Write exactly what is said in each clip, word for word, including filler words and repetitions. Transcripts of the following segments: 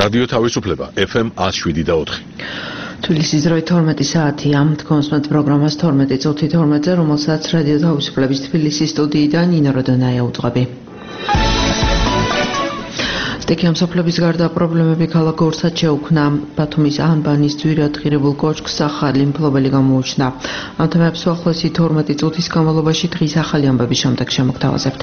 რადიო თავისუფლება ეფ ემ ათს შვიდი და ოთხი. თბილისის დროით თორმეტი საათია. თქონსმეთ პროგრამას თორმეტი წუთი თორმეტზე, რომელსაც რადიო თავისუფლების თბილისის სტუდიიდან ნინო როდონაია უძღვები. სტიქია მსოფლობის გარდა პრობლემები ქალაქ გორცად შეუქმნა. ბათუმის ანბანის ძვირად ღირებულ კოშკს ახალი მფლობელი გამოუჩნდა. ამ თემებს უახლოესი თორმეტი წუთის განმავლობაში დღის ახალი ამბების შემდეგ შემოგთავაზებთ.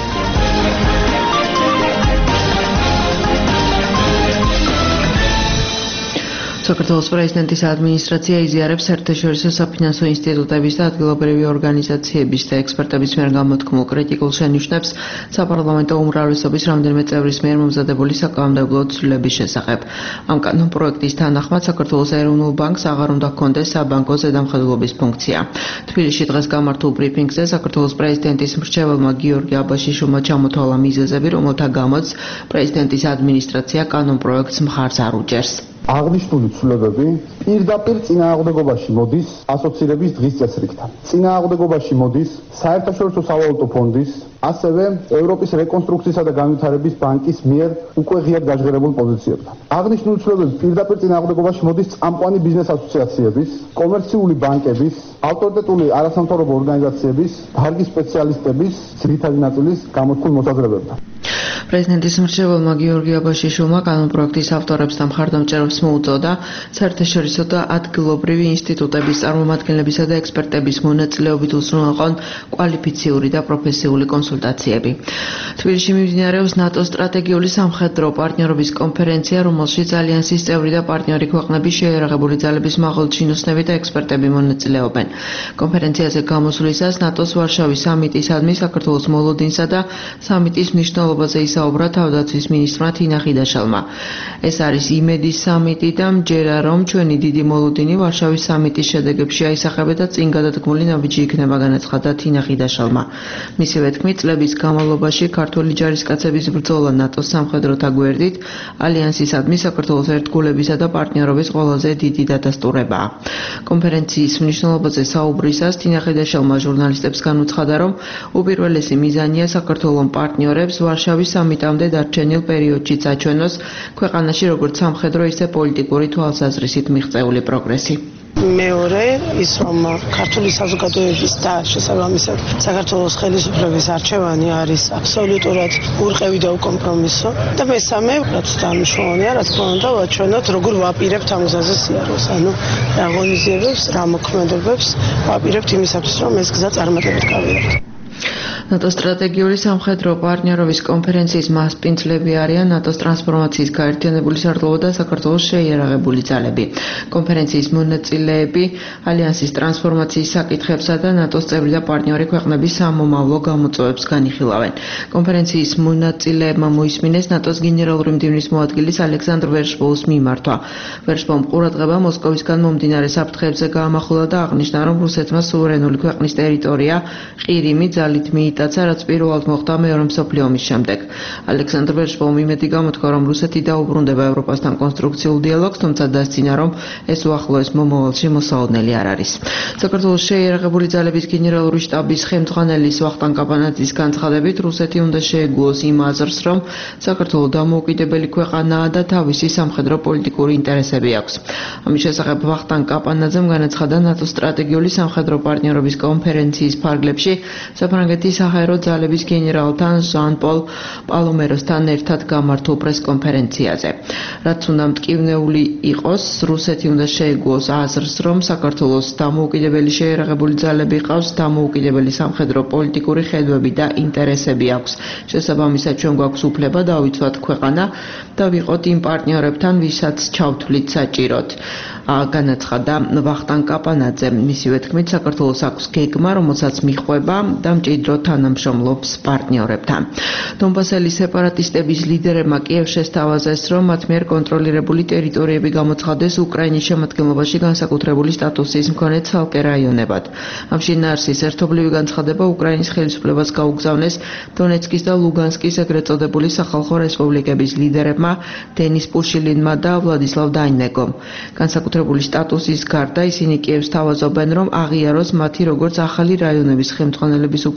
საქართველოს პრეზიდენტის ადმინისტრაცია იზიარებს საერთაშორისო საფინანსო ინსტიტუტების და ადგილობრივი ორგანიზაციების და ექსპერტების მიერ გამოთქმულ კრიტიკულ შენიშვნებს საპარლამენტო უმრავლესობის რამდენიმე წევრის მიერ მომზადებული საკანონმდებლო ცვლილების შესახებ. ამ კანონპროექტის თანახმად საქართველოს ეროვნულ ბანკს აღარ უნდა ჰქონდეს საბანკო ზედამხედველობის ფუნქცია. თბილისში დღეს გამართულ ბრიფინგზე საქართველოს პრეზიდენტის მრჩეველმა გიორგი აბაშიშვილმა ჩამოთვალა მიზეზები, რომელთა გამოც პრეზიდენტის ადმინისტრაცია კანონპროექტს მხარს არ უჭერს. აღნიშნული ცვლილებები პირდაპირ წინააღმდეგობაში მოდის ასოცირების დღის წესრიგთან. წინააღმდეგობაში მოდის საერთაშორისო სავალუტო ფონდის, ასევე ევროპის რეკონსტრუქციისა და განვითარების ბანკის მიერ უკვე ღიად გაჟღერებულ პოზიციებთან. აღნიშნული ცვლილებები პირდაპირ წინააღმდეგობაში მოდის წამყვანი ბიზნეს ასოციაციების, კომერციული ბანკების, ავტორიტეტული არასამთავრობო ორგანიზაციების, დარგის სპეციალისტების ძირითადი ნაწილის გამოთქმულ მოსაზრებებთან. პრეზიდენტის მრჩეველმა გიორგი აბაშიშვილმა კანონპროექტის ავტორებს და მხარდამჭერებს მოუწოდა საერთაშორისო და ადგილობრივი ინსტიტუტების წარმომადგენლებისა და ექსპერტების მონაწილეობით უზრუნველყონ კვალიფიციური და პროფესიული კონსულტაციები. თბილისში მიმდინარეობს ნატოს სტრატეგიული სამხედრო პარტნიორობის კონფერენცია, რომელშიც ალიანსის წევრი და პარტნიორი ქვეყნების შეიარაღებული ძალების მაღალჩინოსნები და ექსპერტები მონაწილეობენ. კონფერენციაზე გამოსვლისას ნატოს ვარშავის სამიტისადმი საქართველოს მოლოდინსა და სამიტის მნიშვნელობაზე ისაუბრა თავდაცვის მინისტრმა თინა ხიდაშელმა. ეს არის იმედის სამიტი და მჯერა, რომ ჩვენი დიდი მოლოდინი ვარშავის სამიტის შედეგებში აისახება და წინ გადადგმული ნაბიჯი იქნება, განაცხადა თინა ხიდაშელმა. მისივე თქმით, წლების განმავლობაში ქართული ჯარისკაცების ბრძოლა ნატოს სამხედროთა გვერდით ალიანსისადმი საქართველოს ერთგულებისა და პარტნიორობის ყველაზე დიდი დადასტურებაა. კონფერენციის მნიშვნელობაზე საუბრისას თინა ხიდაშელმა ჟურნალისტებს განუცხადა, რომ უპირველესი მიზანია საქართველოს პარტნიორებს ვარშავის სამიტამდე დარჩენილ პერიოდშიც აჩვენოს ქვეყანაში როგორც სამხედრო, ისე პოლიტიკური თვალსაზრისით მიღწეული პროგრესი. მეორე ის რომ ქართული საზოგადოების და შესაბამისად საქართველოს ხელისუფლების არჩევანი არის აბსოლუტურად ურყევი და უკომპრომისო და მესამე რაც დამშვენია, რა თქმა უნდა, ვაჩვენოთ როგორ ვაპირებთ ამ გზაზე სიაროს, ანუ რა ღონისძიებებს, რა მოქმედებებს ვაპირებთ იმისათვის, რომ ეს გზა წარმატებით გავიაროთ. ნატოს სტრატეგიული სამხედრო პარტნიორობის კონფერენციის მასპინძლები არიან ნატოს ტრანსფორმაციის გაერთიანებული სარდლობა და საქართველოს შეიარაღებული ძალები. კონფერენციის მონაწილეები ალიანსის ტრანსფორმაციის საკითხებსა და ნატოს წევრი და პარტნიორი ქვეყნების სამომავლო გამოწვევებს განიხილავენ. კონფერენციის მონაწილეებმა მოისმინეს ნატოს გენერალური მდივნის მოადგილის ალექსანდრ ვერშბოუს მიმართვა. ვერშბოუმ ყურადღება მოსკოვისგან მომდინარე საფრთხეებზე გაამახვილა და აღნიშნა, რომ რუსეთმა სუვერენული ქვეყნის ტერიტორია ყირიმი ძალით მიიტაცა, რაც პირველად მოხდა მეორე მსოფლიო ომის შემდეგ. ალექსანდრ ვერშბოუმი იმედი გამოთქვა, რომ რუსეთი დაუბრუნდება ევროპასთან კონსტრუქციულ დიალოგს, თუმცა დასცინა, რომ ეს უახლოეს მომავალში მოსაოდნელი არ არის. საქართველოს შეიარაღებული ძალების გენერალური შტაბის ხელმძღვანელის ვახტანგ კაპანაძის განცხადებით, რუსეთი უნდა შეეგუოს იმ აზრს, რომ საქართველო დამოუკიდებელი ქვეყანაა და თავისი სამხედრო პოლიტიკური ინტერესები აქვს. ამის შესახებ ვახტანგ კაპანაძემ განაცხადა ნატოს სტრატეგიული სამხედრო პარტნიორობის კონფერენციის ფარგლებში საფრანგეთის საჰაერო ძალების გენერალთან ჟან-პოლ პალომეროსთან ერთად გამართულ პრესკონფერენციაზე. რაც უნდა მტკივნეული იყოს, რუსეთი უნდა შეეგუოს აზრს, რომ საქართველოს დამოუკიდებელი შეიარაღებული ძალები ყავს, დამოუკიდებელი სამხედრო პოლიტიკური ხედვები და ინტერესები აქვს. შესაბამისად, ჩვენ გვაქვს უფლება დავიცვათ ქვეყანა და ვიყოთ იმ პარტნიორებთან, ვისაც ჩავთვლით საჭიროდ. განაცხადა ვახტანგ კაპანაძემ. მისივე თქმით, საქართველოს აქვს გეგმა, რომელსაც მიჰყვება და მჭიდრო თანამშრომლობს პარტნიორებთან. დონბასელი სეპარატისტების ლიდერებმა კიევს შესთავაზეს, რომ მათ მიერ კონტროლირებული ტერიტორიები გამოცხადდეს უკრაინის შემადგენლობაში განსაკუთრებული სტატუსის მქონე ცალკე რაიონებად. ამ შინაარსის ერთობლივი განცხადება უკრაინის ხელისუფლებას გაუგზავნეს დონეცკის და ლუგანსკის ეგრეთ წოდებული სახალხო რესპუბლიკების ლიდერებმა დენის პუშილინმა და ვლადისლავ დაინეგომ. განსაკუთრებული სტატუსის გარდა ისინი კიევს თავაზობენ, რომ აღიაროს მათი როგორც ახალი რაიონების ხელმძღვანელების უფლებამოსილების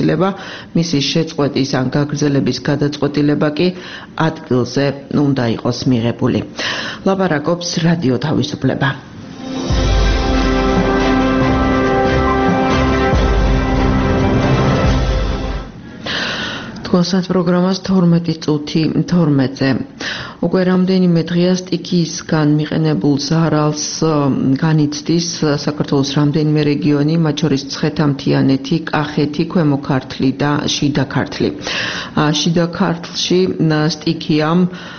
განხორციელება, მისი შეწყვეტის ან გაგრძელების გადაწყვეტილება კი ადგილზე უნდა იყოს მიღებული. ლაპარაკობს რადიო თავისუფლება. კონსტანტ პროგრამას თორმეტი წუთი თორმეტზე. უკვე რამდენიმე დღეა სტიქიისგან მიყენებულ ზარალს განიცდის საქართველოს რამდენიმე რეგიონი, მათ შორის მცხეთა-მთიანეთი, კახეთი, ქვემო ქართლი და შიდა ქართლი. შიდა ქართლში სტიქიამ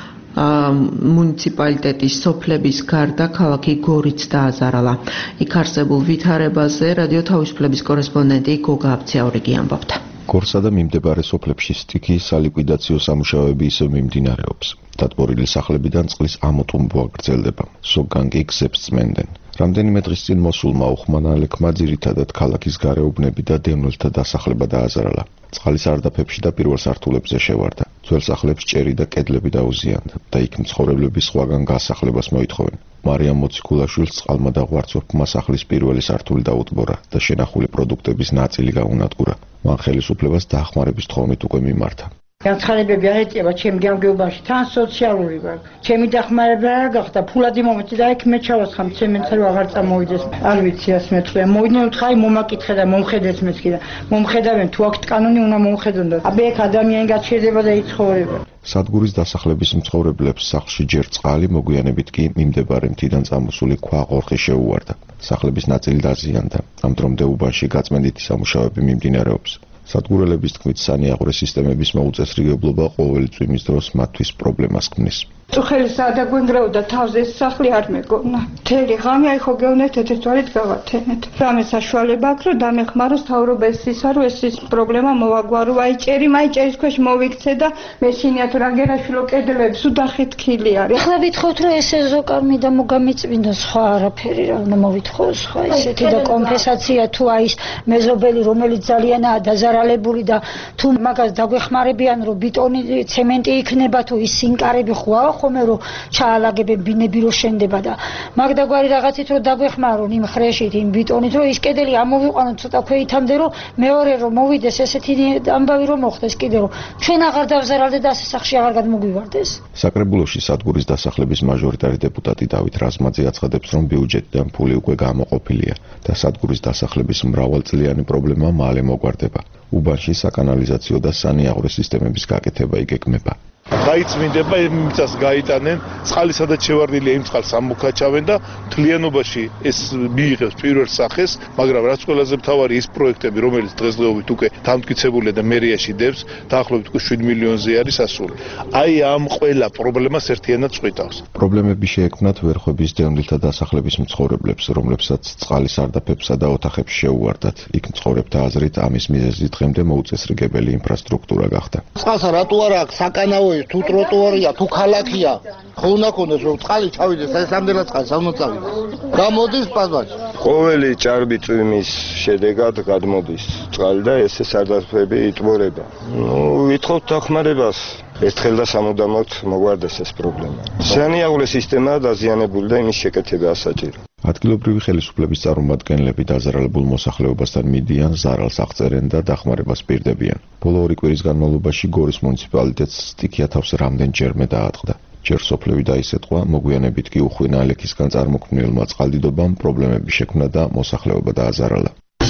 მუნიციპალიტეტის სოფლების გარდა ქალაქი გორიც დააზარალა. იქ არსებულ ვითარებაზე რადიო თავისუფლების კორესპონდენტი გოგა აბციაურიგი ამბობდა. გორსა და მიმდებარე სოფლებში სტიქიის სალიკვიდაციო სამუშაოები ისევ მიმდინარეობს. დატბორილი სახლებიდან წყლის ამოტუმბვა გრძელდება. ზოგან კი გზებს წმენდნენ. რამდენიმე დღის წინ მოსულმა უხმანალექმა ძირითადად ქალაქის გარეუბნები და დევნილთა დასახლება დააზარალა. წყალი სარდაფებში და პირველ სართულებზე შევარდა. ძველ სახლებს ჭერი და კედლები დაუზიანდა და იქ მცხოვრებლები სხვაგან გასახლებას მოითხოვენ. მარიამ მოციქულაშვილს წყალმა და ღვარცოფმა სახლის პირველი სართული დაუტბორა და შენახული პროდუქტების ნაწილი გაუნადგურა. მან ხელისუფლებას დახმარების თხოვნით უკვე მიმართა. განცხადებები არ ეწევა ჩემი გამგეობაში, თან სოციალური ვარ. ჩემი დახმარება რა გახდა, ფულადი მომეწი და იქ მე ჩავასხამ ცემენტს რომ აღარ წამოვიდეს. არ ვიცი რას მეთქვია. მოვიდნენ უთხარი მომაკითხე და მომხედეს მეთქი და მომხედავენ თუ აქ კანონი უნდა მომხედონ და აბე ეგ ადამიანი გაჩერდება და იცხოვრება. სადგურის დასახლების მცხოვრებლებს სახლში ჯერ წყალი, მოგვიანებით კი მიმდებარე მთიდან წამოსული ქვა ყორხი შეუვარდა. სახლების ნაწილი დაზიანდა. ამ დრომდე უბანში გაწმენდითი სამუშაოები მიმდინარეობს. სადგურელების თქმით, სანიაღვრე სისტემების მოუწესრიგებლობა ყოველი წვიმის დროს მათთვის პრობლემას ქმნის. წუხელი საადაგვენგრეოდა თავზე სახლი არ მეგონა. თელი ღამე აი ხო გეუნეთ ეთერთვარით გავათენეთ. რამე საშუალება აქვს რომ დამეხმაროს თავრობა ეს ისა რომ ეს ის პრობლემა მოვაგვარო. აი ჭერი, მაი ჭერის ქვეშ მოვიქცე და მესინია თუ რანგერაშვილო კედლებს უდახეთქილი არის. ახლა ვითხოვთ რომ ეს ეზოკარმი და მოგამიწმინდა სხვა არაფერი რა უნდა მოვითხოვო სხვა ესეთი და კომპენსაცია თუ აი ეს მეზობელი რომელიც ძალიანაა დაზარალებული და თუ მაგას დაგვეხმარებიან რომ ბიტონი ცემენტი იქნება თუ ის სინკარები ხوار ხომე რომ ჩაალაგებენ ბინები რომ შენდება და მაგდაგვარი რაღაცით რომ დაგვეხმარონ იმ ხრეშით იმ ბიტონით რომ ის კედელი ამოვიყვანოთ ცოტა ქვეითამდე რომ მეორე რომ მოვიდეს ესეთი ამბავი რომ მოხდეს კიდე რომ ჩვენ აღარ დავზარალდეთ და სასახლში აღარ გადმოგვივარდეს. საკრებულოში სადგურის დასახლების მაჟორიტარი დეპუტატი დავით რაზმაძე აცხადებს რომ ბიუჯეტიდან ფული უკვე გამოყოფილია და სადგურის დასახლების მრავალწლიანი პრობლემა მალე მოგვარდება. უბანში საკანალიზაციო და სანიაღვრე სისტემების გაკეთება იგეგმება. გაიწმინდება იმიცას გაიტანენ წყალი სადაც შევარდილია იმ წყალს ამოქაჩავენ და მთლიანობაში ეს მიიღებს პირველ სახეს, მაგრამ რაც ყველაზე მთავარი ის პროექტები რომელიც დღესდღეობით უკვე დამტკიცებულია და მერიაში დებს დაახლოებით შვიდ მილიონზე არის ასული. აი ამ ყველა პრობლემას ერთიანად წვითავს. პრობლემები შეექმნათ ვერხვების დევნილთა დასახლების მცხოვრებლებს, რომლებსაც წყალი სარდაფებსა და ოთახებში შეუვარდათ. იქ მცხოვრებთა აზრით ამის მიზეზი დღემდე მოუწესრიგებელი ინფრასტრუქტურა გახდა. წყალსა რატო არა აქვს საკანაო თუ ტროტუარია, თუ ქალაქია, ხო უნდა ქონდეს რომ წყალი ჩავიდეს, ეს ამდენად წყალი არ უნდა წავიდეს. გამოდის პაზმაში. ყოველი ჭარბი წვიმის შედეგად გადმოდის წყალი და ესე სარდაფები იტბორება. ნუ ვითხოვთ დახმარებას. ეს თხელ და სამუდამოდ მოგვარდეს ეს პრობლემა. სანიაღვრე სისტემა დაზიანებული და იმის შეკეთება ასაჭირო. ადგილობრივი ხელისუფლების წარმომადგენლები დაზარალებულ მოსახლეობასთან მიდიან, ზარალს აღწერენ და დახმარებას პირდებიან. ბოლო ორი კვირის განმავლობაში გორის მუნიციპალიტეტს სტიქია თავს რამდენჯერმე დაატყდა. ჯერ სოფლები დაისეტყვა, მოგვიანებით კი უხვინა ალექისგან წარმოქმნილმა წყალდიდობამ პრობლემები შექმნა და მოსახლეობა დააზარალა.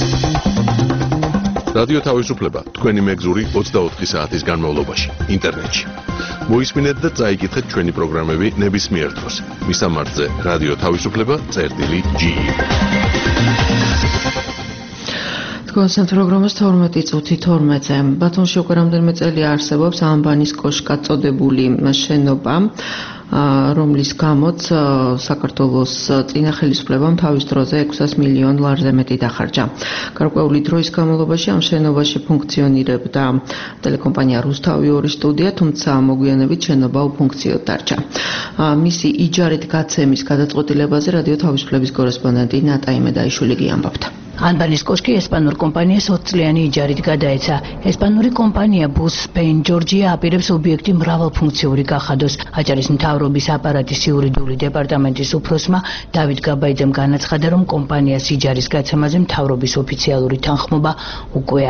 რადიო თავისუფლება თქვენი მეგზური ოცდაოთხი საათის განმავლობაში ინტერნეტში. მოისმინეთ და წაიკითხეთ ჩვენი პროგრამები ნებისმიერ დროს. მისამართზე რადიო თავისუფლება წერტილი ჯი. კონსტანტ პროგრამას თორმეტი წუთი თორმეტზე. ბათუმში უკვე რამდენიმე წელია არსებობს ამბანის კოშკად წოდებული შენობა, რომლის გამოც საქართველოს წინა ხელისუფლებამ თავის დროზე ექვსას მილიონ ლარზე მეტი დახარჯა. გარკვეული დროის განმავლობაში ამ შენობაში ფუნქციონირებდა ტელეკომპანია რუსთავი ორი სტუდია, თუმცა მოგვიანებით შენობა უფუნქციოდ დარჩა. მისი იჯარით გაცემის გადაწყვეტილებაზე რადიო თავისუფლების კორესპონდენტი ნატა იმედაიშვილი ამბობდა. ანბანის კოშკი ესპანურ კომპანიას ოცწლიანი იჯარით გადაეცა. ესპანური კომპანია ბუს სპეინ ჯორჯია აპირებს ობიექტი მრავალფუნქციური გახადოს. აჭარის მთავრობის აპარატის იურიდიული დეპარტამენტის უფროსმა დავით გაბაიძემ განაცხადა, რომ კომპანიას იჯარის გაცემაზე მთავრობის ოფიციალური თანხმობა უკვე აქვს.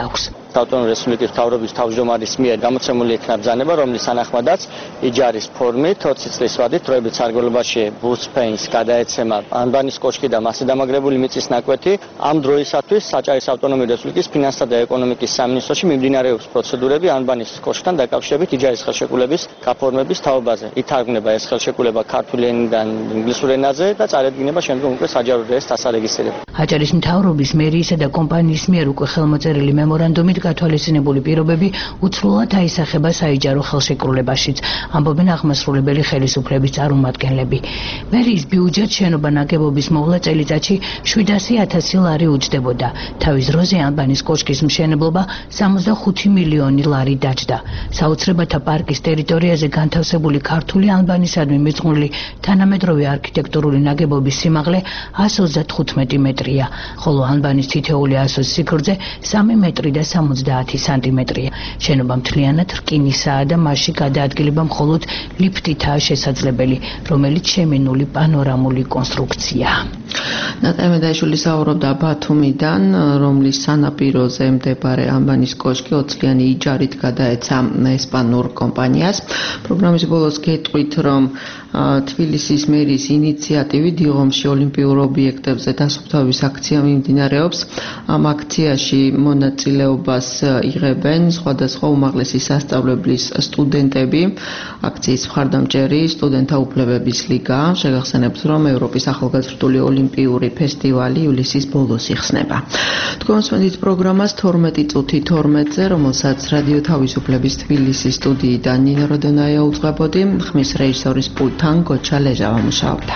ავტონომიური რესპუბლიკის მთავრობის თავმჯდომარის მიერ გამოცემული იქნა ბრძანება, რომლის თანახმადაც იჯარის ფორმით ოცი წლის ვადით დროებით სარგებლობაში ბუსპეინს გადაეცემა ანბანის კოშკი და მასზე დამაგრებული მიწის ნაკვეთი. ამ დროისათვის საჭალის ავტონომიური რესპუბლიკის ფინანსთა და ეკონომიკის სამინისტროში მიმდინარეობს პროცედურები ანბანის კოშკთან დაკავშირებით იჯარის ხელშეკრულების გაფორმების თაობაზე. ითარგმნება ეს ხელშეკრულება ქართული ენიდან ინგლისურ ენაზე და წარედგინება შემდგომ უკვე საჯარო რეესტრს დასარეგისტრირება. აჭარის მთავრობის მერიისა და კომპანიის მიერ უკვე ხელმოწერილი მემორანდუმით გათვალისწინებული პირობები უცვლელად აისახება საიჯარო ხელშეკრულებაშიც, ამბობენ აღმასრულებელი ხელისუფლების წარმომადგენლები. მერიის ბიუჯეტ შენობა ნაგებობის მოვლა წელიწადში შვიდასი ათასი ლარი უჯდებოდა. თავის დროზე ანბანის კოშკის მშენებლობა სამოცდახუთი მილიონი ლარი დაჯდა. საოცრებათა პარკის ტერიტორიაზე განთავსებული ქართული ანბანისადმი მიძღვნილი თანამედროვე არქიტექტურული ნაგებობის სიმაღლე ასი ოცდათხუთმეტი მეტრია, ხოლო ანბანის თითოეული ასოს სიგრძე სამი მეტრი და სამოცდაათი სანტიმეტრია. შენობა მთლიანად რკინისაა და მასში გადაადგილება მხოლოდ ლიფტითაა შესაძლებელი, რომელიც შემინული პანორამული კონსტრუქციაა. ნატაი მედაიშვილი საუბრობდა ბათუმიდან, რომლის სანაპიროზე მდებარე ანბანის კოშკი ოცლიანი იჯარით გადაეცა ესპანურ კომპანიას. პროგრამის ბოლოს გეტყვით, რომ თბილისის მერის ინიციატივით დიღომში ოლიმპიურ ობიექტებზე დასუფთავების აქცია მიმდინარეობს. ამ აქციაში მონაწილეობას იღებენ სხვადასხვა უმაღლესი სასწავლებლის სტუდენტები. აქციის მხარდამჭერი სტუდენტთა უფლებების ლიგა. შეგახსენებთ, რომ ევროპის ახალგაზრდული ოლიმპიური ფესტივალი ივლისის ბოლოს იხსნება. თქვენ მოსმენთ პროგრამას თორმეტი წუთი თორმეტზე, რომელსაც რადიო თავისუფლების თბილისის სტუდიიდან ნინო როდონაია უძღვებოდი, ხმის რეჟისორის პულტთან გოჩა ლეჟავა მუშაობდა.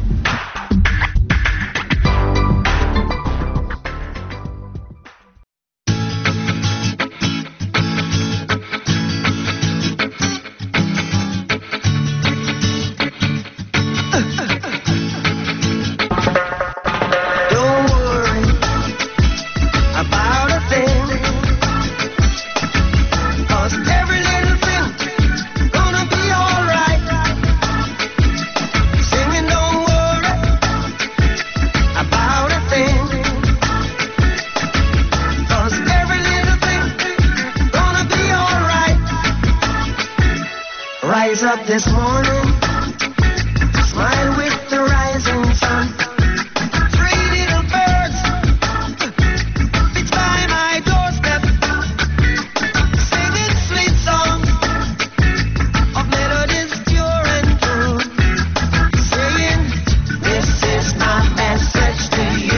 This morning, smile with the rising sun. Three little birds fits by my doorstep, singing sweet songs of melodies pure and true, saying, this is my message to you.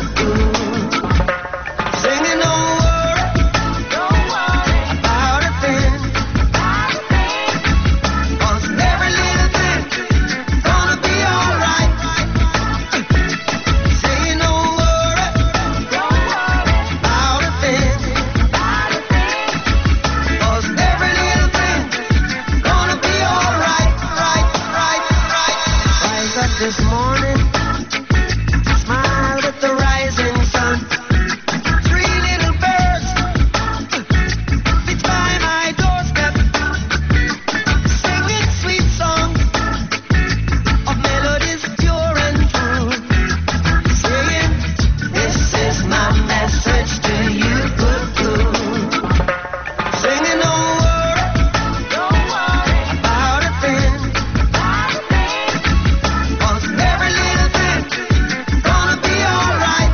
Singing, don't worry, don't worry about a thing. This morning, smile with the rising sun. Three little birds fits by my doorstep, singing sweet songs of melodies pure and true, saying, this is my message to you. Singing, don't worry, don't worry about a thing. Every little thing gonna be alright.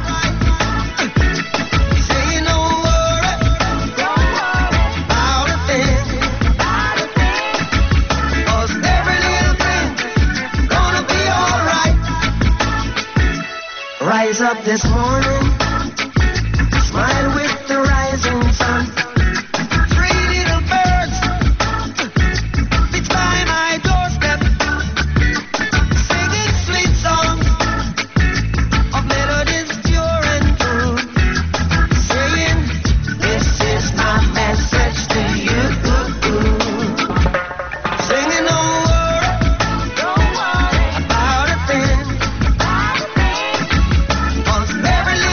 Saying don't worry, don't worry about a thing. Cause every little thing gonna be alright. Rise up this morning, smile with the rising sun. Three little birds fits by my doorstep, singing sweet songs of melodies pure and true, saying, this is my message to you. Singing, don't worry, don't worry about a thing. Cause every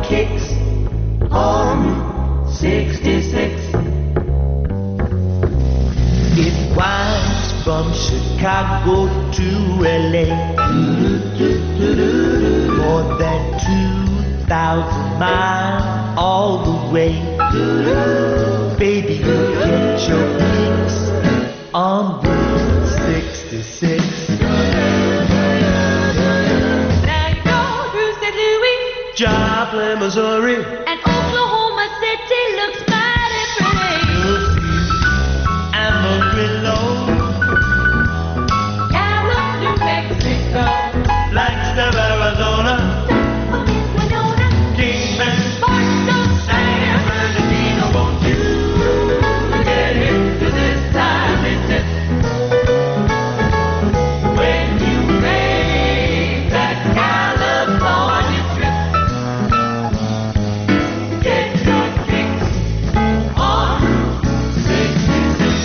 kicks on sixty-six. It winds from Chicago to L A. More than two thousand miles all the way. Baby, you get your kicks on Route sixty-six. Joplin, Missouri, and Oklahoma City looks mighty pretty. Amarillo, Gallup, New Mexico, Flagstaff, Arizona, Winona, Kingman, Barstow, San Bernardino. Won't you get into this time business when you make that California trip? Get your kicks on sixty-six.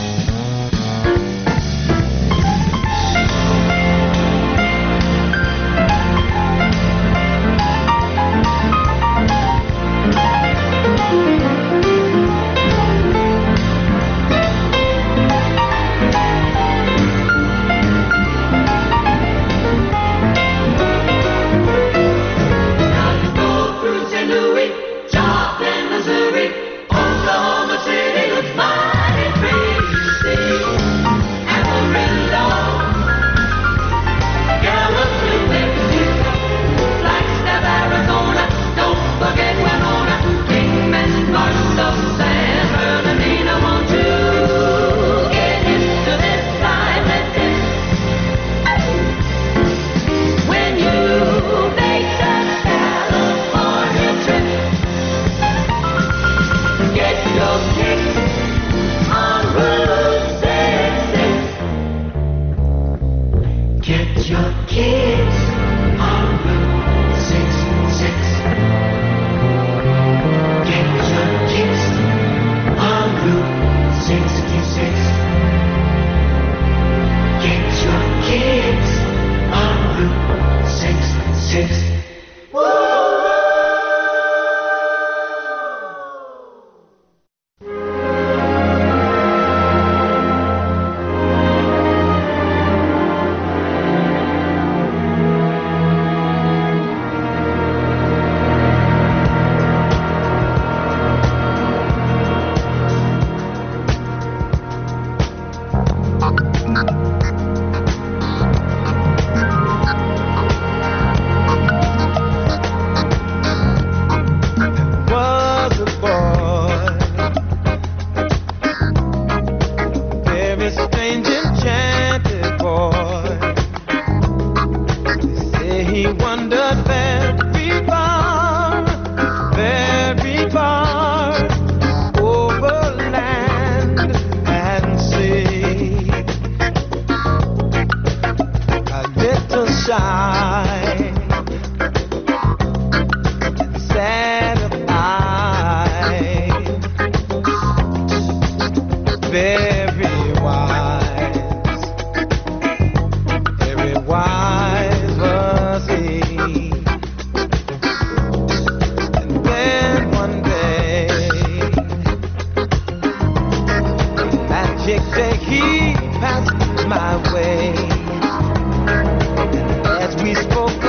Now you go through Saint Louis, Joplin, Missouri, Oklahoma City looks mighty pretty. You see Amarillo, Gallup, New Mexico, Flagstaff, Arizona. Don't forget Winona, Kingman, Barstow, San Bernardino. Won't you get into this time business when you make that California trip? Get your kicks on Route sixty-six. Get your kicks on Route sixty-six. Get your kicks on Route sixty-six. Get your kicks on Route sixty-six. Was a boy, very strange, enchanted boy. They say he wandered very far, very far over land and sea. A little shy, sad of eye, very wise, very wise was he. And then one day, magic day, he passed my way. As we spoke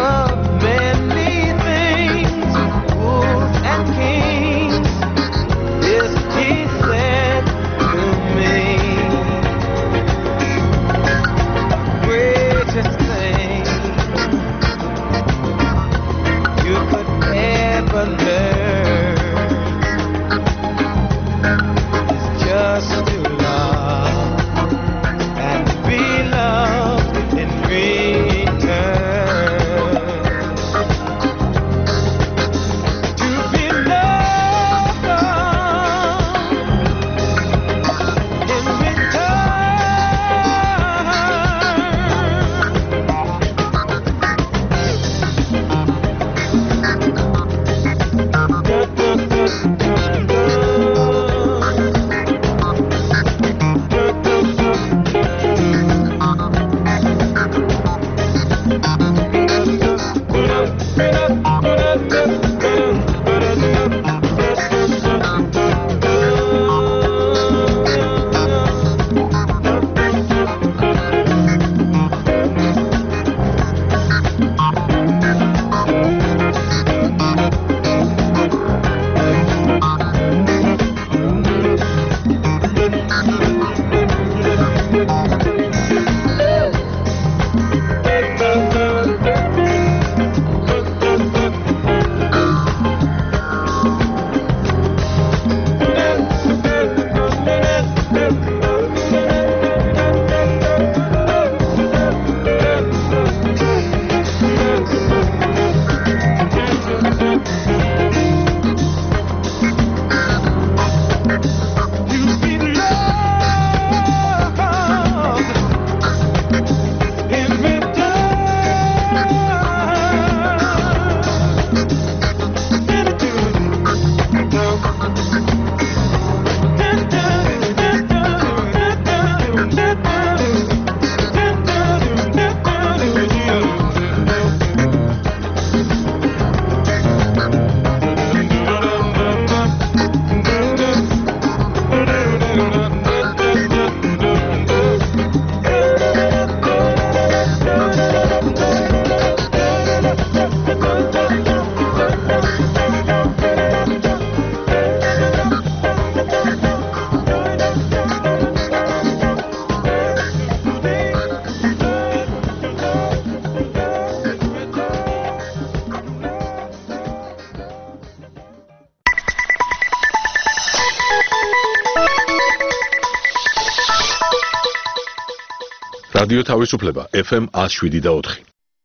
რადიო თავისუფლება ეფ ემ one oh seven და four.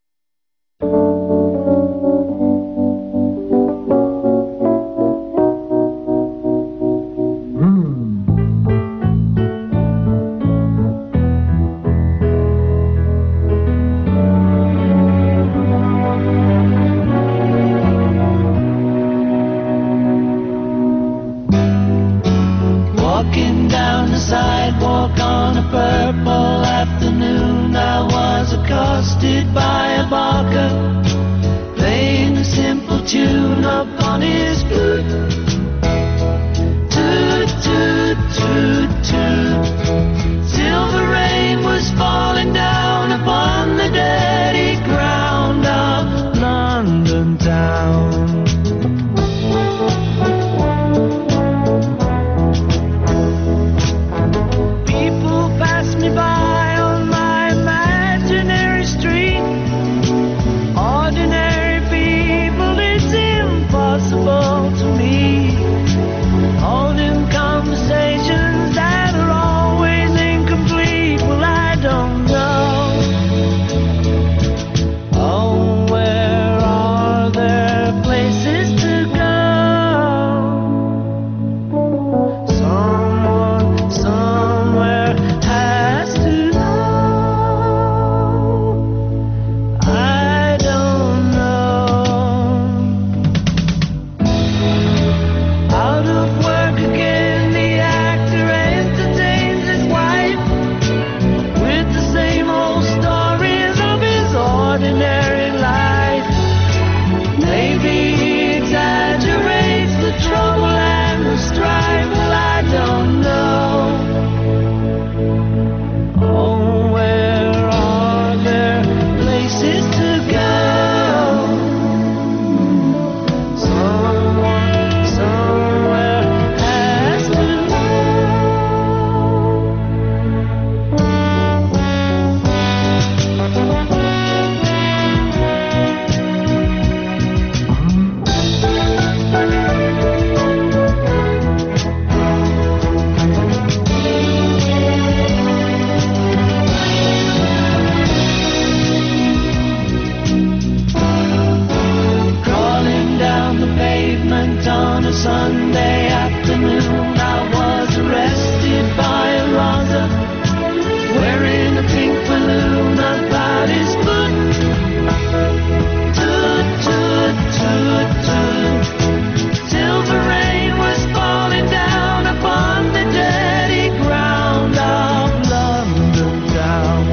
Walking down the sidewalk on a purple afternoon, I was accosted by a barker playing a simple tune upon his flute. Toot, toot, toot, toot. Silver rain was falling down upon the dirty ground of London town. By on my imaginary street, ordinary people, it's impossible to meet, holding conversations that are always incomplete. Well, I don't know. Oh, where are there places to go? Someone, somewhere has to Sunday afternoon, I was arrested by a Raza wearing a pink balloon about his foot. Toot, toot, toot, toot. Silver rain was falling down upon the dirty ground of London town.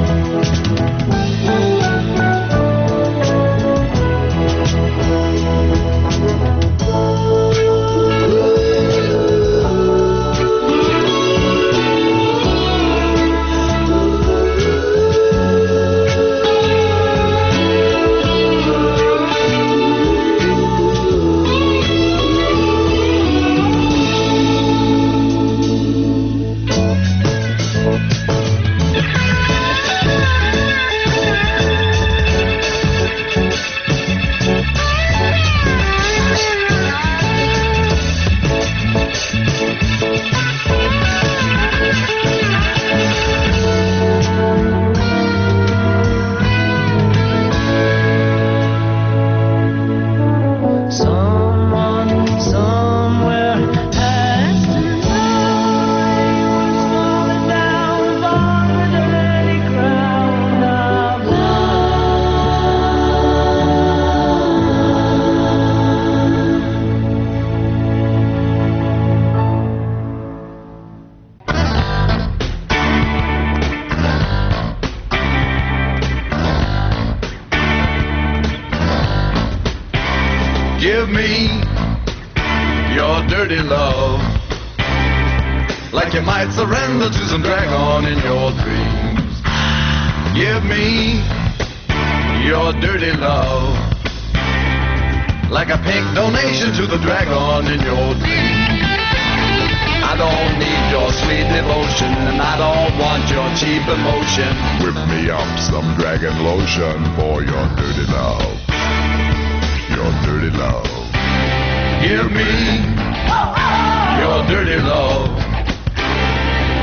Give me your dirty love, like you might surrender to some dragon in your dreams. Give me your dirty love, like a pink donation to the dragon in your dreams. I don't need your sweet devotion, and I don't want your cheap emotion. Whip me up some dragon lotion for your dirty love. Your dirty love. Give me your dirty love,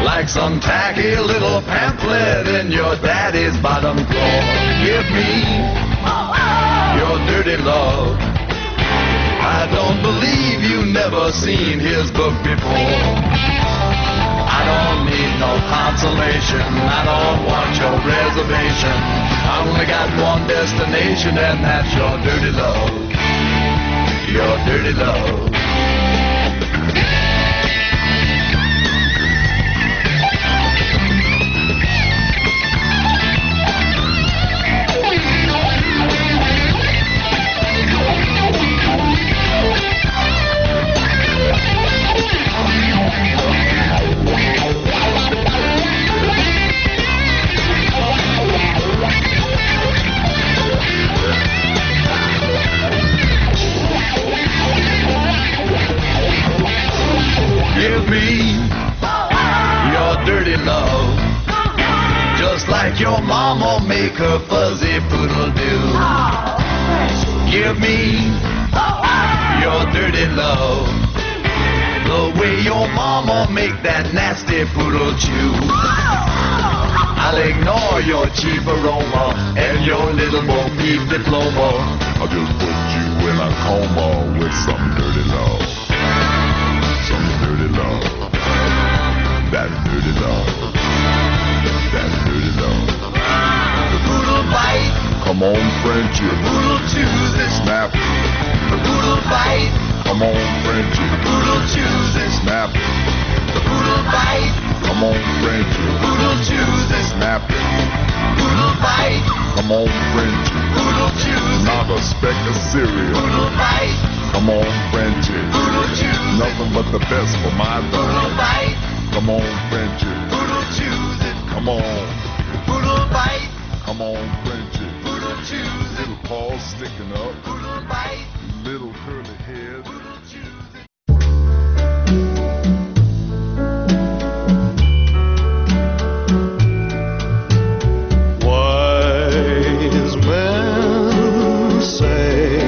like some tacky little pamphlet in your daddy's bottom drawer. Give me your dirty love. I don't believe you never seen his book before. I don't need no consolation. I don't want your reservation. I only got one destination, and that's your dirty love. Your dirty love. Give me your dirty love, just like your mama make her fuzzy poodle do. Give me your dirty love, the way your mama make that nasty poodle chew. I'll ignore your cheap aroma and your little Bo Peep diploma. I'll just put you in a coma with some dirty love. Some dirty love. That dirty love. That dirty love. The poodle bite. Come on, Frenchie. The poodle chews it. Snap it. The poodle bite. Come on, Frenchie. The poodle chews it. Snap it. The poodle bite. Come on, Frenchie. The poodle chews it. Snap it. Poodle bite. Come on, Frenchie. Poodle chews it. Not a speck of cereal. Poodle bite. Come on, Frenchie. Poodle chews it. Nothing but the best for my dog. Poodle bite. Come on, Frenchie. Poodle chews it. Come on. Poodle bite. Come on, Frenchie. Poodle chews it. Little paws sticking up. Poodle bite. Little curly head. Poodle chews it. Wise men say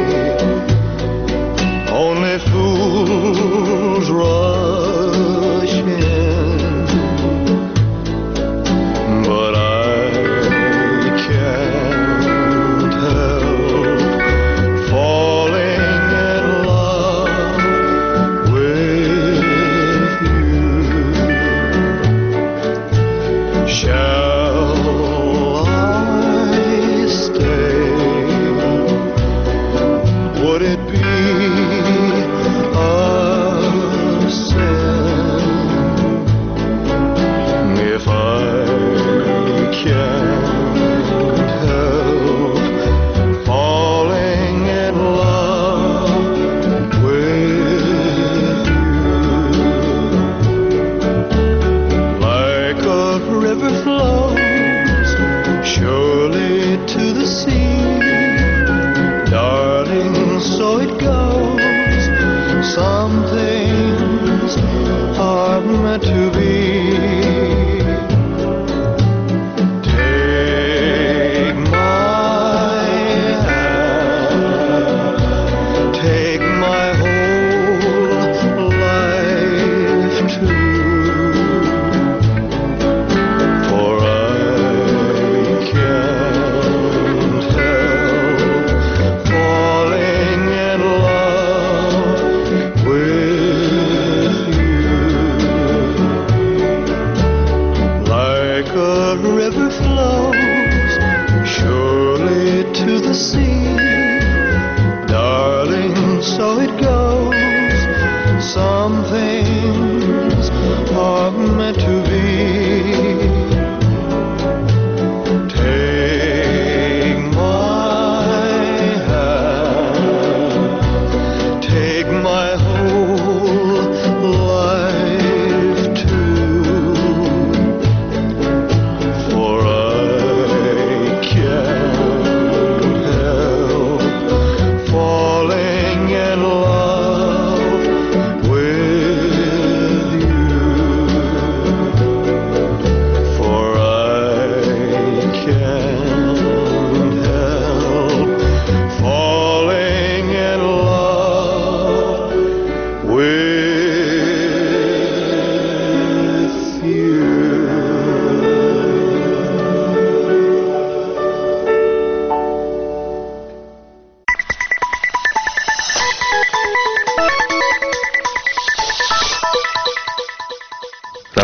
only fools rush in, but I can't help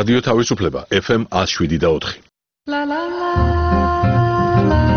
რადიო თავისუფლება ეფ ემ one oh seven და four. La la la la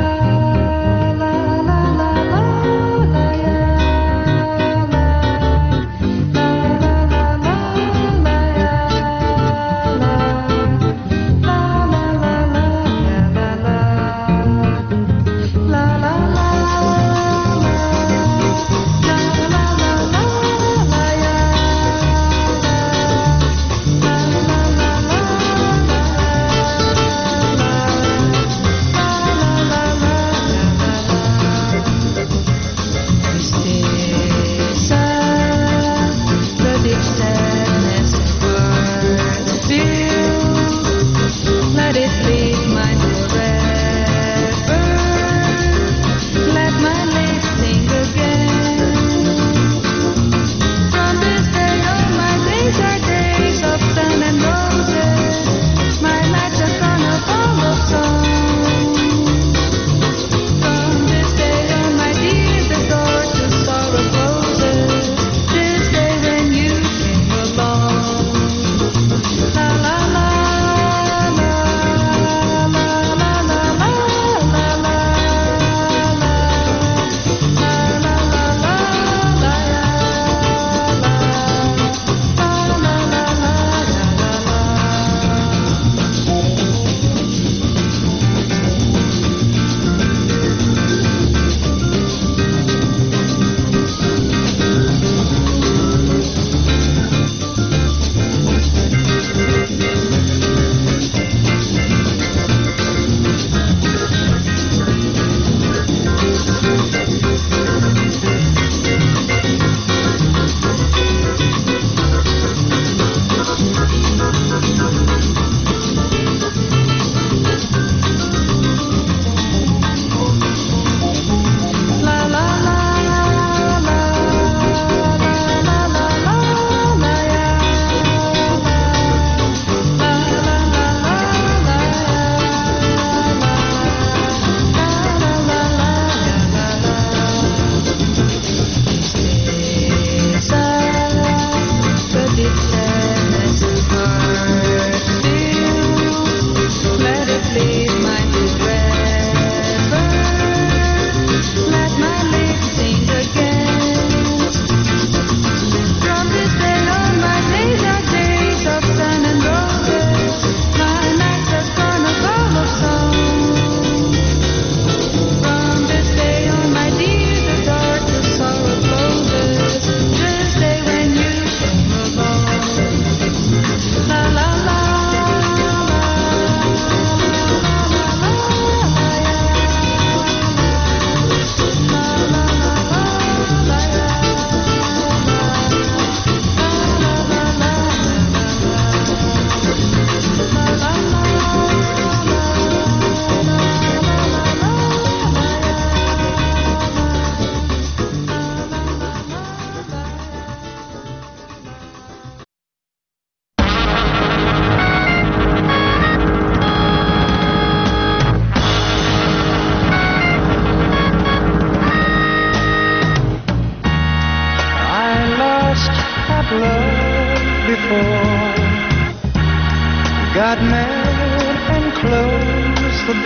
got mad and closed the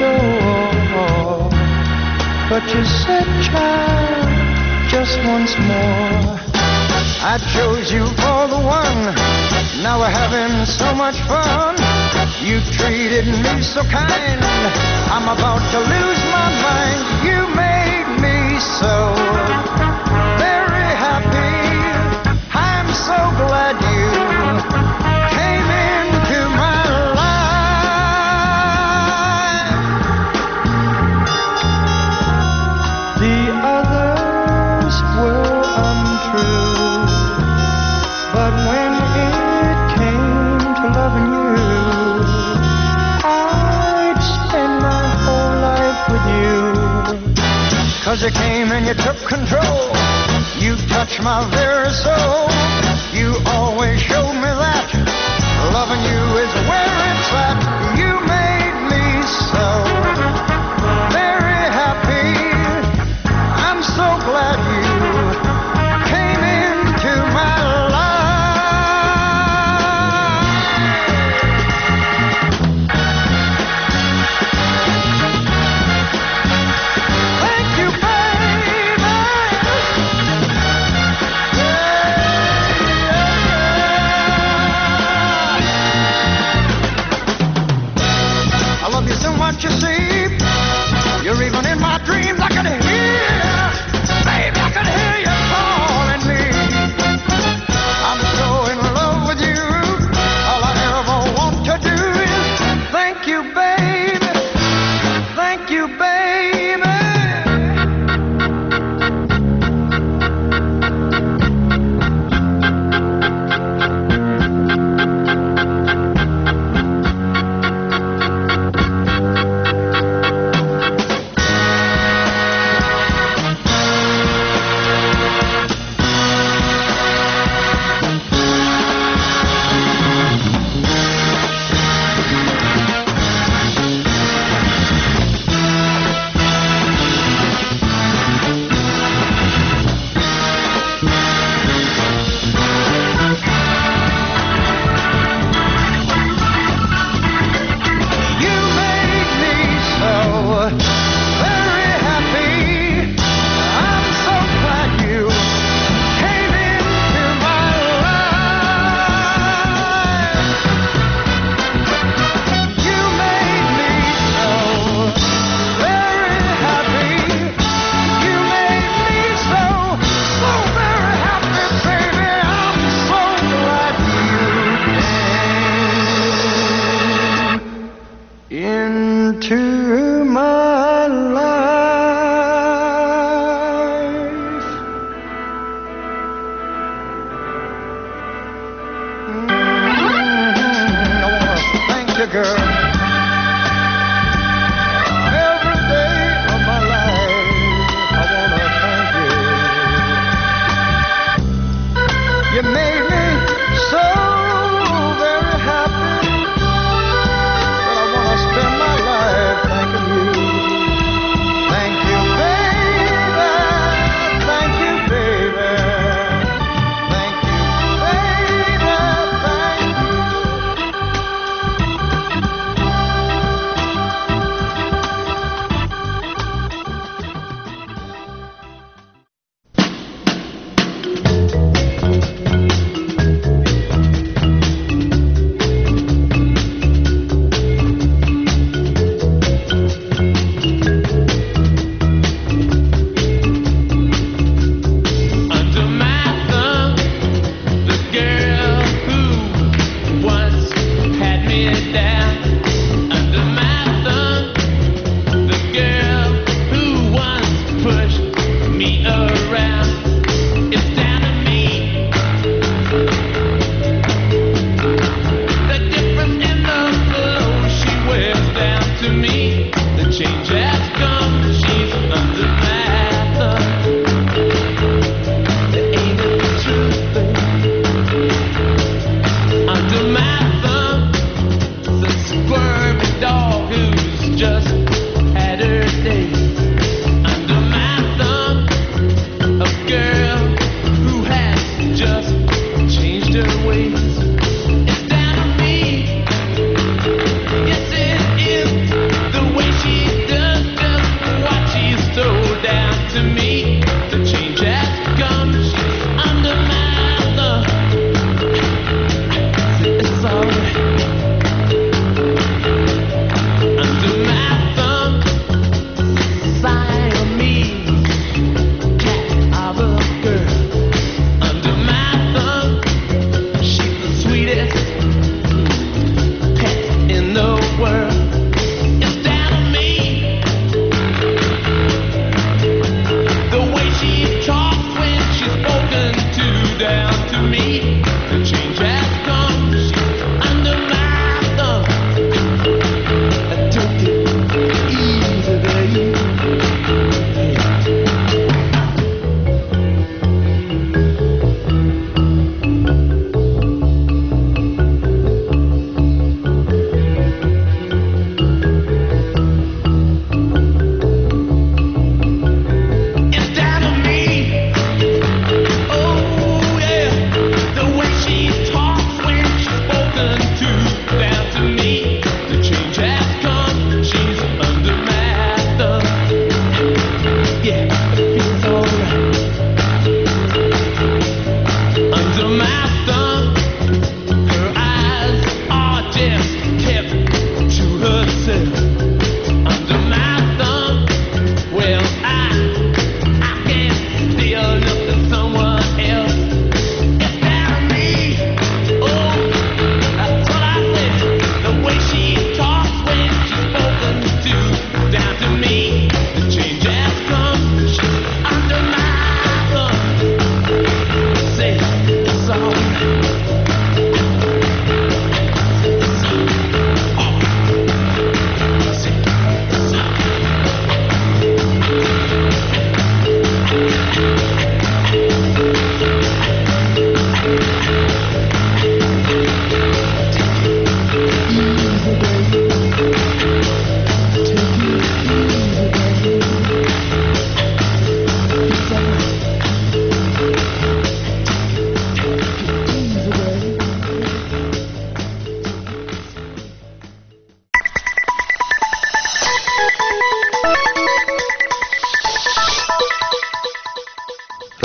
door. But you said, child, just once more. I chose you for the one. Now we're having so much fun. You treated me so kind. I'm about to lose my mind. You made me so very happy. I'm so glad you came into my life. The others were untrue, but when it came to loving you, I'd spend my whole life with you. 'Cause you came and you took control. You touched my very soul. You always showed me that loving you is where it's at. You made me so very happy. I'm so glad you came into my life.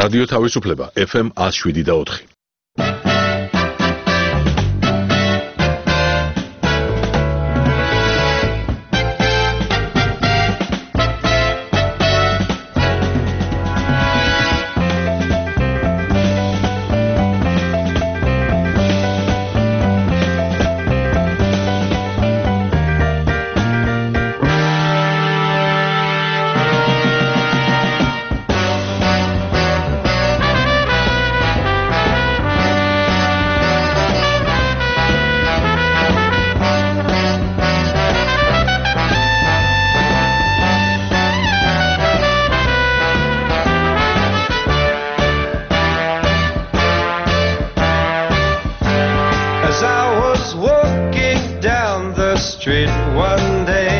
რადიო თავისუფლება ეფ ემ one oh seven და four. Street one day,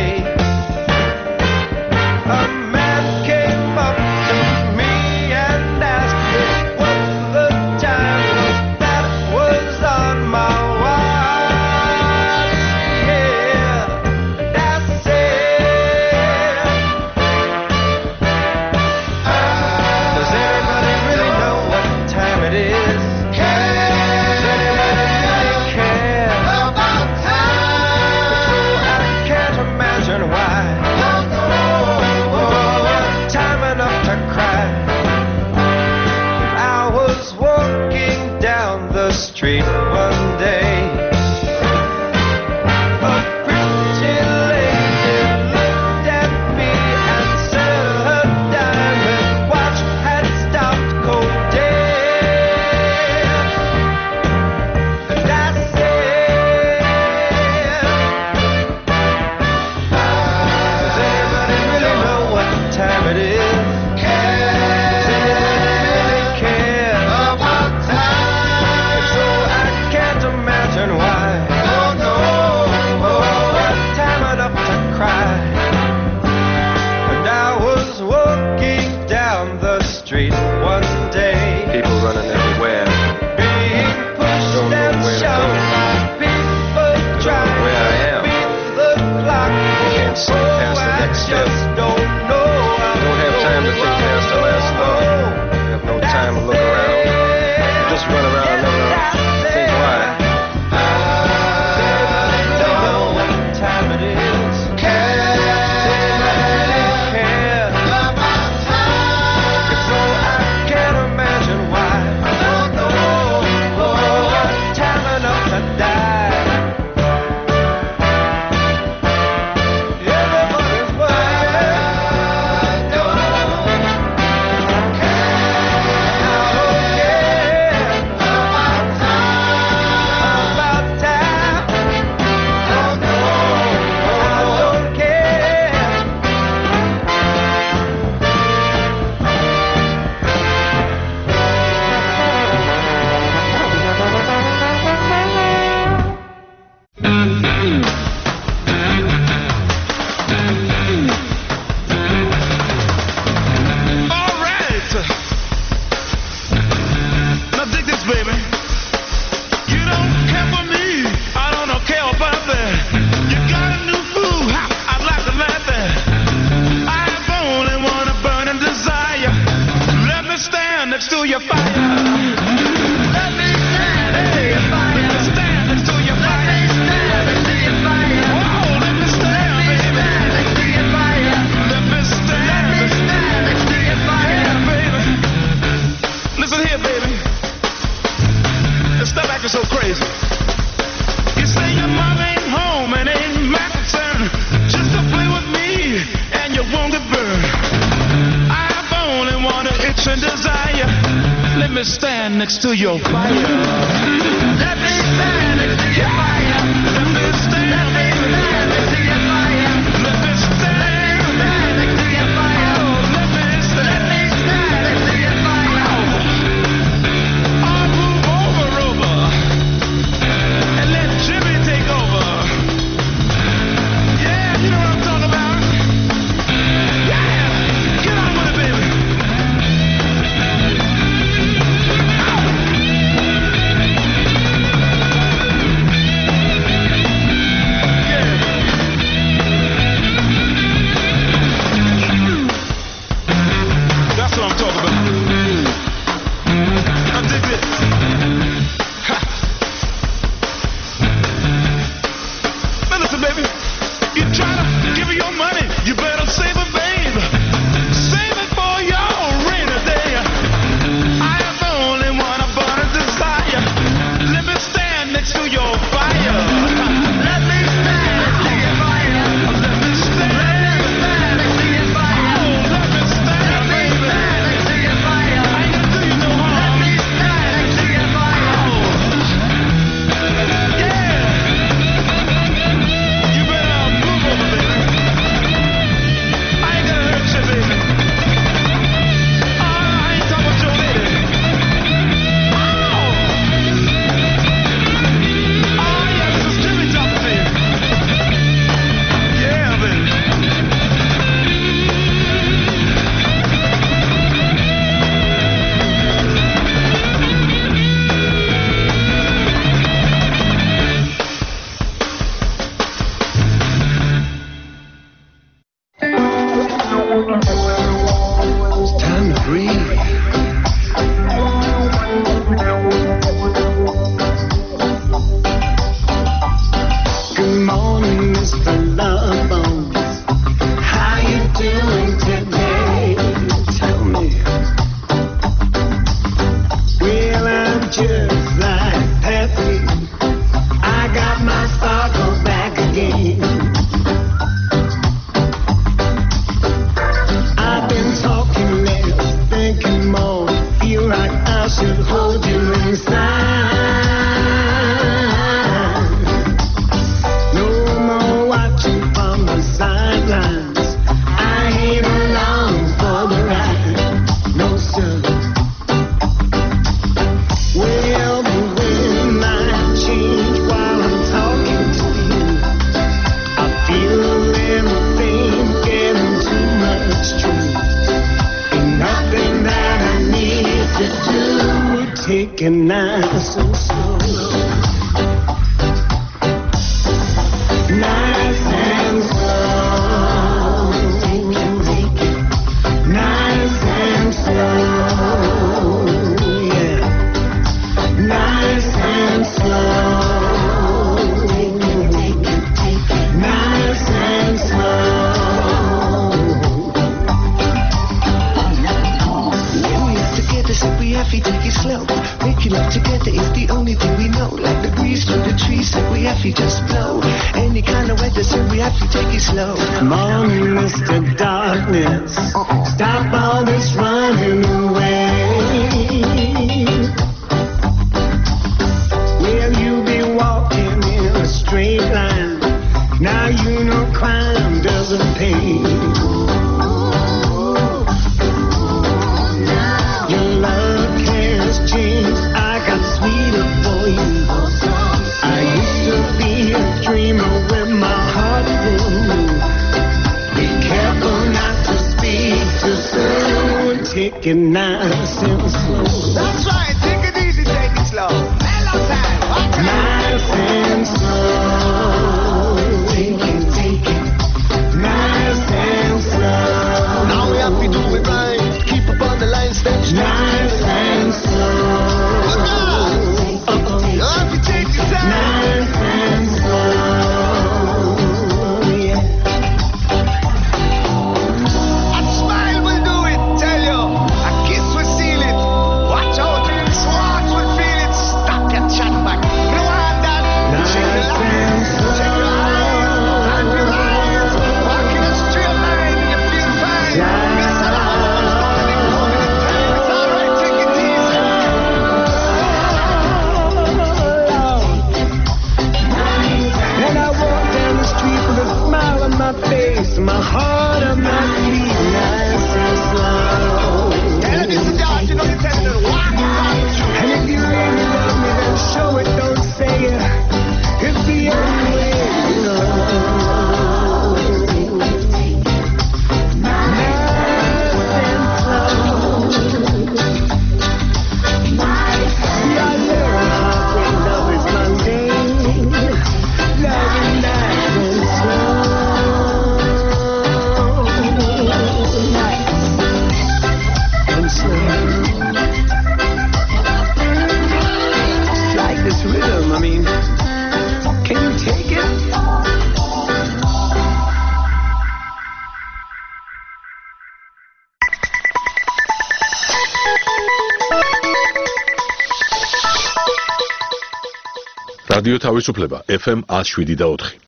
a man came up to me and asked me what the time was that was on my watch. Yeah, and I said, does anybody really know what time it is? Does anybody really care about why? Oh, time enough to cry. I was walking down the street one day. A pretty lady looked at me and said her diamond watch had stopped cold dead. And I said, time it is. Does anybody really care about time? So I can't imagine why. Oh no, oh, time enough to cry. And I was walking down the street one day. People running everywhere. Being pushed and shoved by people trying to beat the clock. You can't see past the next step. Don't know. Time to think past the last thought. Have no time to look around. Just run around and never think why. They know what time it is. So I can't imagine why. Time enough to die. Everybody's worried. Next to your fire. Let me stand next to your fire. Let me stand, baby, next to your fire. Let me stand next to your fire. Let me stand next to your fire. I'll move over, over, and let Jimmy take over. Yeah, you know what I'm talking about. Yeah, get on with it, baby. take it nice and slow. Nice and slow. Take it, take it. Nice and slow. Yeah. Nice and slow. Take it, take it, take it. Nice and slow. So we have to take it slow. Making love together is the only thing we know. Like the breeze through the trees, so we have to just blow. Any kind of weather, so we have to take it slow. Come on, Mister Darkness, stop all this running away. Will you be walking in a straight line? Now you know crime doesn't pay. I got sweeter for you. I used to be a dreamer with my heart full. Be careful not to speak too soon. Take it nice and slow. That's right, take it easy, take it slow. Mellow time, okay. Nice and slow. Take it, take it. Nice and slow. Now we have to do it right. Keep up on the line, step straight. Nice and slow. My heart on my feet, nice and slow. And if it's dark, you know you're telling it, walk it. And if you really love me, then show it, don't say it. It's the only way to know. რადიო თავისუფლება ეფ ემ one oh seven და four.